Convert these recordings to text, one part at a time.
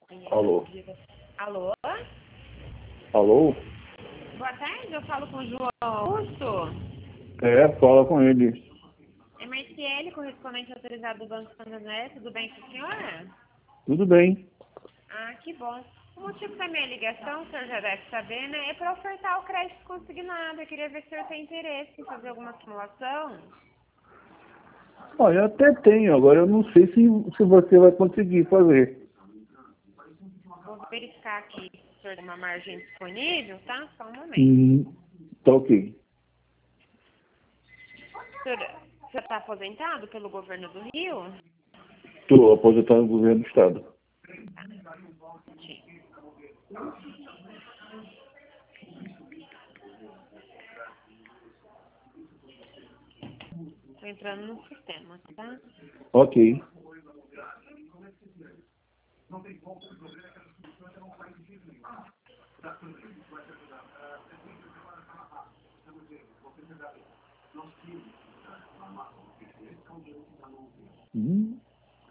Alô? Alô? Alô? Boa tarde, eu falo com o João Augusto. Fala com ele. É Marciele, correspondente autorizado do Banco Santander. Tudo bem com a senhora? Tudo bem. Ah, que bom. O motivo da minha ligação, o senhor já deve saber, né? É para ofertar o crédito consignado. Eu queria ver se o senhor tem interesse em fazer alguma simulação. Olha, eu até tenho, agora eu não sei se você vai conseguir fazer. Vou verificar aqui se o senhor tem uma margem disponível, tá? Só um momento. Tá ok. O senhor está aposentado pelo governo do Rio? Estou aposentado no governo do estado. Estou entrando no sistema, tá? Ok. Hum.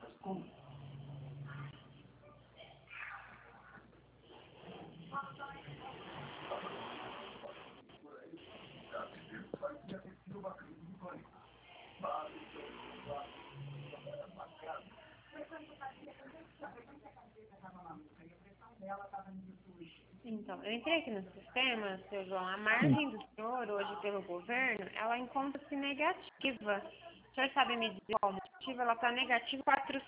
Então, eu entrei aqui no sistema, seu João. A margem do senhor, hoje, pelo governo, ela encontra-se negativa. O senhor sabe me dizer qual motivo? Ela está negativa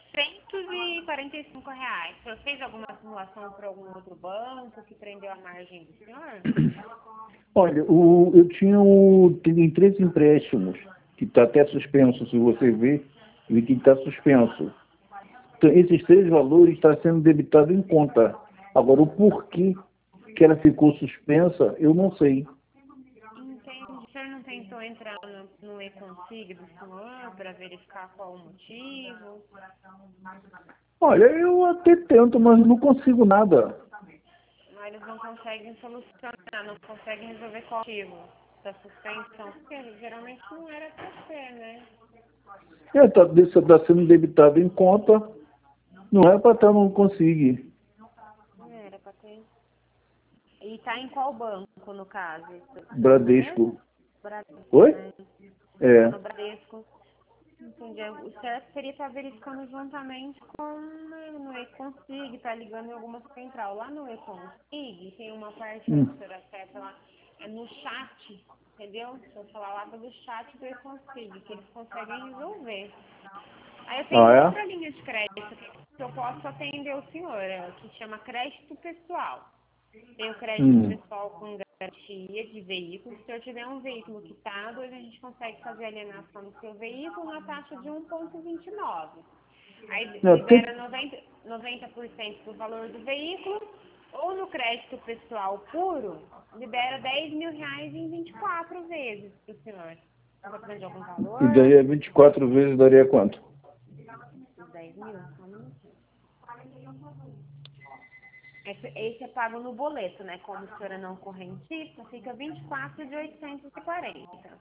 R$ 445. O senhor fez alguma simulação para algum outro banco que prendeu a margem do senhor? Olha, eu tem 3 empréstimos, que está até suspenso, se você ver, vi que está suspenso. Então, esses 3 valores estão sendo debitados em conta. Agora, o porquê que ela ficou suspensa, eu não sei. Entende? O senhor não tentou entrar no e-consig do senhor para verificar qual o motivo? Olha, eu até tento, mas não consigo nada. Mas eles não conseguem solucionar, não conseguem resolver qual o motivo da suspensão, porque geralmente não era para ser, né? Está sendo debitado em conta, não é para estar, não conseguir. Não era para ter. E tá em qual banco, no caso? Bradesco. Bradesco, Oi? né? É. No Bradesco. Entendi. O certo seria estar verificando juntamente com no e-consig, tá ligando em alguma central. Lá no e-consig tem uma parte que o senhor acessa lá, é no chat, entendeu? Se eu falar lá pelo chat do e-consig, que eles conseguem resolver. Aí eu tenho Ah, outra linha de crédito que eu posso atender o senhor, que chama crédito pessoal. Tem o crédito pessoal com garantia de veículo. Se o senhor tiver um veículo quitado, hoje a gente consegue fazer a alienação do seu veículo na taxa de 1,29. Aí libera 90% do valor do veículo, ou no crédito pessoal puro, libera R$ 10.000 em 24 vezes para o senhor. Está precisando de algum E valor? daí 24 vezes daria quanto? Os 10 mil? Só um minutinho. Esse é pago no boleto, né? Como o senhor é não correntista, fica 24.840.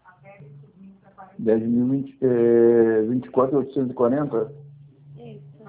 24.840? Isso.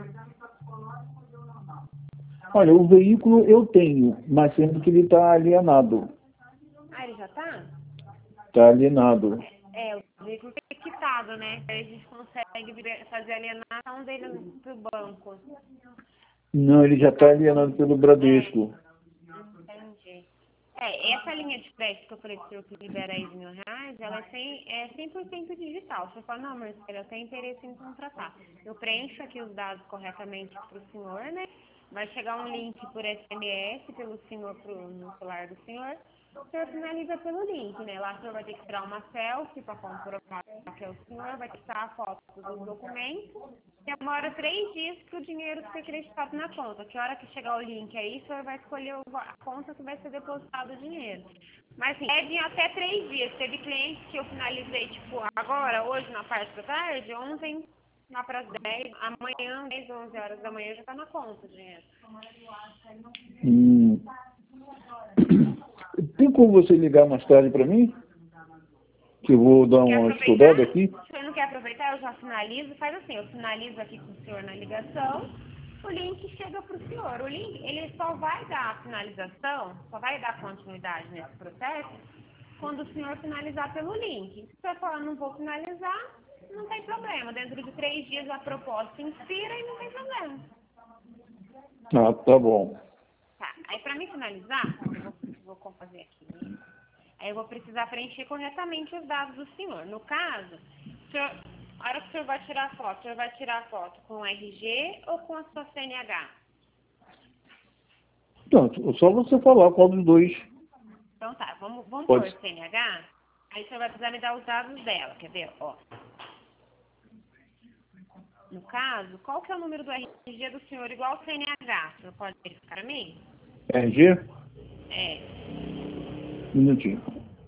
Olha, o veículo eu tenho, mas sendo que ele está alienado. Ah, ele já tá? Está alienado. O veículo é quitado, né? Aí a gente consegue fazer a alienação dele pro banco. Não, ele já está alienado pelo Bradesco. Entendi. Essa linha de crédito que eu falei pro senhor que libera R$ 10.000, ela é 100% digital. Você fala, não, Marcelo, eu tenho interesse em contratar. Eu preencho aqui os dados corretamente para o senhor, né? Vai chegar um link por SMS pelo senhor no celular do senhor. O senhor finaliza pelo link, né? Lá o senhor vai ter que tirar uma selfie para comprovar que é o senhor, vai tirar a foto dos documentos. Demora 3 dias para o dinheiro ser acreditado na conta. Que hora que chegar o link aí, o senhor vai escolher a conta que vai ser depositado o dinheiro. Mas assim, é de até 3 dias. Teve clientes que eu finalizei, tipo, agora, hoje, na parte da tarde, ontem, lá para as 10, amanhã, 10, 11 horas da manhã, já está na conta o dinheiro. Tem como você ligar mais tarde para mim? Que eu vou dar Quer uma aproveitar? estudada aqui. Se o senhor não quer aproveitar, eu já finalizo. Faz assim, eu finalizo aqui com o senhor na ligação. o link chega para o senhor. O link, ele só vai dar finalização, só vai dar continuidade nesse processo quando o senhor finalizar pelo link. Se você falar, não vou finalizar, não tem problema. Dentro de 3 dias a proposta inspira e não tem problema. Ah, tá bom. Tá, aí para mim finalizar, eu vou fazer aqui. Aí eu vou precisar preencher corretamente os dados do senhor. No caso, a hora que o senhor vai tirar a foto, o senhor vai tirar a foto com o RG ou com a sua CNH? Então, só você falar qual dos dois. Então tá, vamos Pode. pôr CNH, aí o senhor vai precisar me dar os dados dela, quer ver? Ó. No caso, qual que é o número do RG do senhor igual ao CNH? O senhor pode verificar para mim? RG? É. Um minutinho.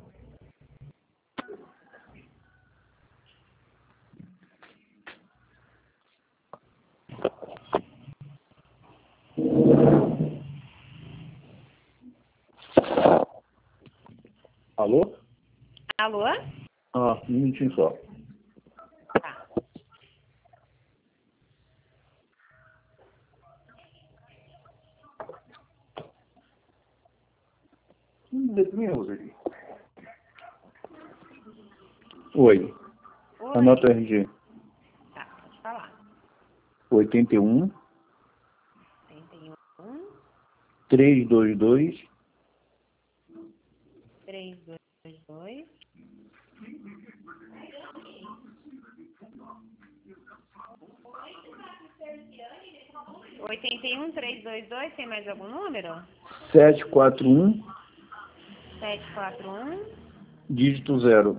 Alô? Alô? Ah, um minutinho só. Tá. Oi. Oi. Anota o RG. Tá, pode falar. 81 31 322 322 81 322, tem mais algum número? 741 741 dígito 0.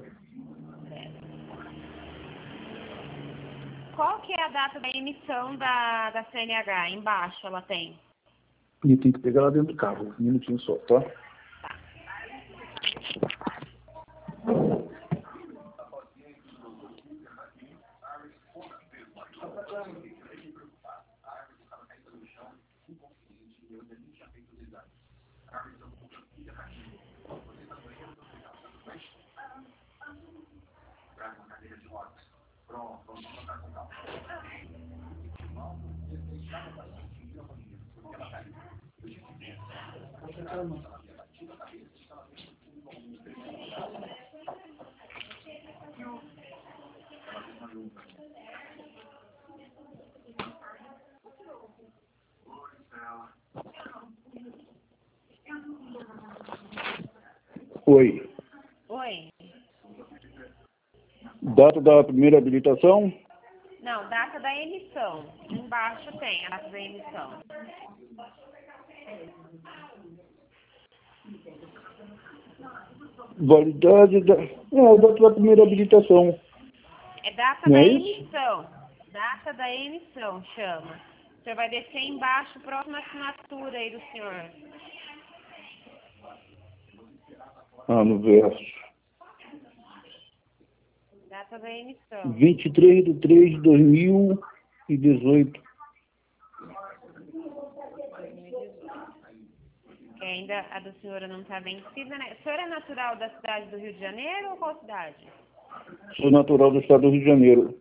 Qual que é a data da emissão da CNH? Embaixo ela tem. E tem que pegar lá dentro do carro. Um minutinho só, tá? Oi. Oi? Data da primeira habilitação? Não, data da emissão. Embaixo tem a data da emissão. Validade da... data da primeira habilitação. É data Não da é isso? emissão. Data da emissão, chama. O senhor vai descer embaixo, próxima assinatura aí do senhor. Ah, no verso. Data da emissão. 23/3/2018. Que ainda a da senhora não está vencida, né? A senhora é natural da cidade do Rio de Janeiro ou qual cidade? Sou natural do estado do Rio de Janeiro.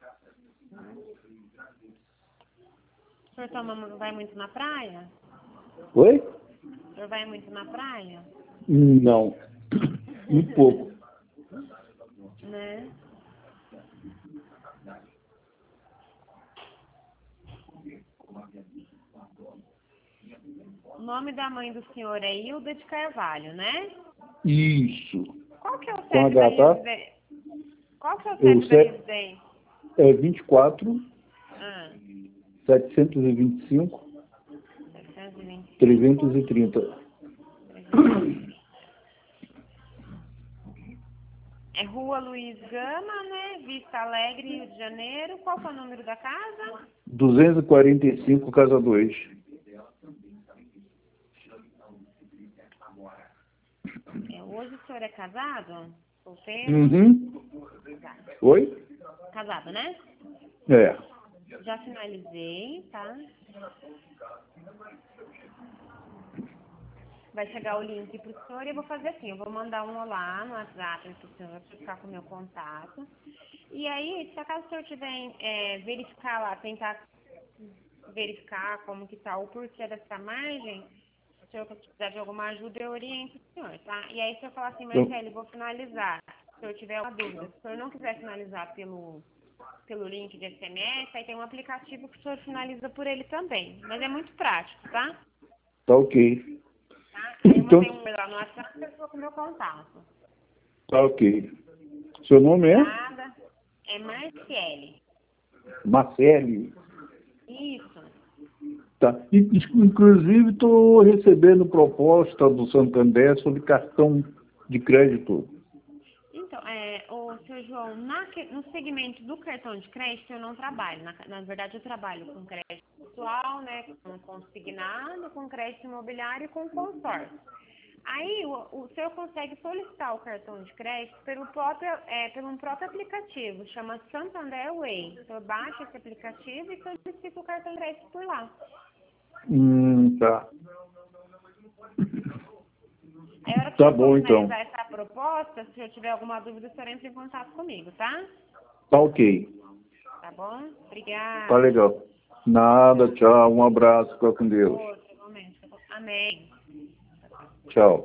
O senhor vai muito na praia? Oi? O senhor vai muito na praia? Não. Um pouco. Né? O nome da mãe do senhor é Hilda de Carvalho, né? Isso. Qual que é o Com CEP da H, tá? residência? Qual que é o O CEP da CEP residência? é 24 Ah, 725 725. 330. É Rua Luiz Gama, né? Vista Alegre, Rio de Janeiro. Qual que é o número da casa? 245, casa 2. Hoje o senhor é casado? Solteiro? Uhum. Casado. Oi? Casado, né? É. Já finalizei, tá? Vai chegar o link pro senhor e eu vou fazer assim, eu vou mandar um olá no WhatsApp pro senhor, pra ficar com o meu contato. E aí, se acaso o senhor tiver verificar lá, tentar verificar como que está o porquê dessa margem, se eu precisar de alguma ajuda, eu oriento o senhor, tá? E aí, se eu falar assim, Marcelo, vou finalizar, se eu tiver uma dúvida, se o senhor não quiser finalizar pelo link de SMS, aí tem um aplicativo que o senhor finaliza por ele também. Mas é muito prático, tá? Tá ok. Tá? Aí eu Então, mandei um e-mail lá no WhatsApp, eu estou com o meu contato. tá ok. Seu nome é? Nada. É Marciele. Marcele. Isso. Tá. Inclusive, estou recebendo proposta do Santander sobre cartão de crédito. Então, o seu João, no segmento do cartão de crédito eu não trabalho. Na verdade, eu trabalho com crédito pessoal, né, com consignado, com crédito imobiliário e com consórcio. Aí o senhor consegue solicitar o cartão de crédito pelo um próprio aplicativo, chama Santander Way. O senhor baixa esse aplicativo e solicita o cartão de crédito por lá. Tá. Aí a hora que Tá eu for bom, então. finalizar essa proposta, se eu tiver alguma dúvida, o senhor entra em contato comigo, tá? Tá ok. Tá bom? Tá Obrigada. legal. Nada, tchau. Um abraço. Fica com Deus. Outro momento. Amém. Tchau.